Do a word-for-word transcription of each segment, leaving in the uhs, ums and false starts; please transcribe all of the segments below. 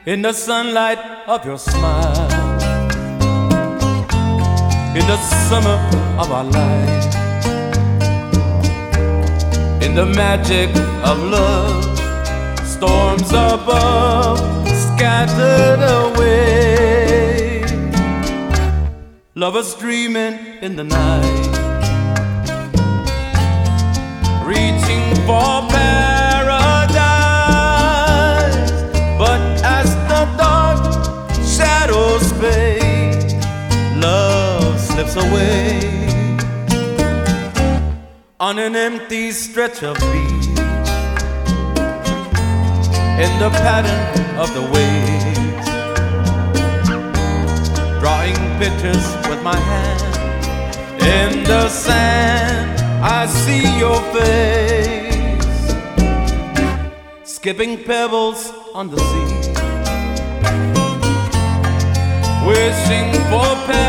in the sunlight of your smile, in the summer of our life, in the magic of love, storms above scattered away, lovers dreaming in the night, reaching for paradise. But as the dark shadows fade, love slips away on an empty stretch of beach, in the pattern of the waves, drawing pictures with my hand. In the sand I see your face, skipping pebbles on the sea, wishing for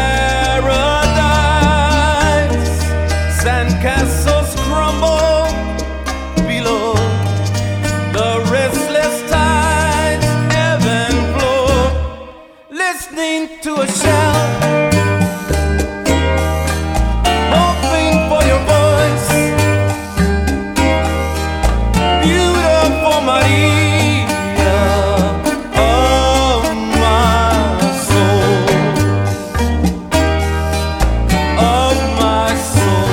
paradise. Sandcastles crumble below, the restless tides ebb and flow, listening to a shout, hoping for your voice, beautiful Maria of my soul, of my soul.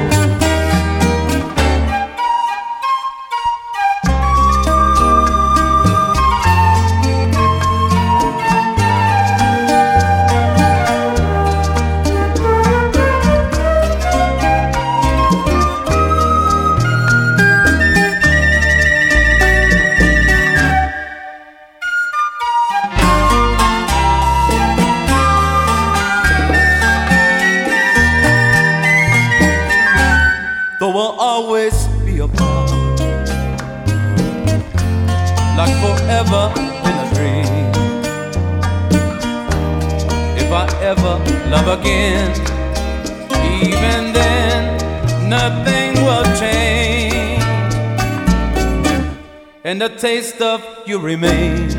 There will always be a part, like forever in a dream. If I ever love again, even then nothing will change, and the taste of you remains,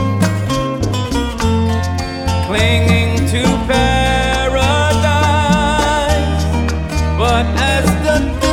clinging to paradise. But as the